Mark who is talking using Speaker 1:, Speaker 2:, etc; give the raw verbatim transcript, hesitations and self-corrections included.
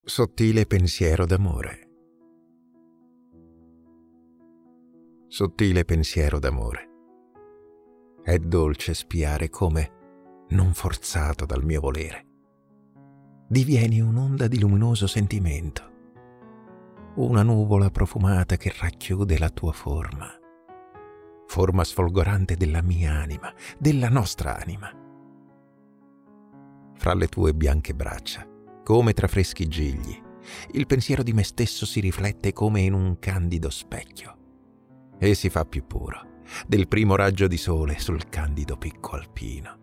Speaker 1: Sottile pensiero d'amore. Sottile pensiero d'amore. È dolce spiare come, non forzato dal mio volere, divieni un'onda di luminoso sentimento, una nuvola profumata che racchiude la tua forma, forma sfolgorante della mia anima, della nostra anima. Fra le tue bianche braccia, come tra freschi gigli, il pensiero di me stesso si riflette come in un candido specchio e si fa più puro del primo raggio di sole sul candido picco alpino.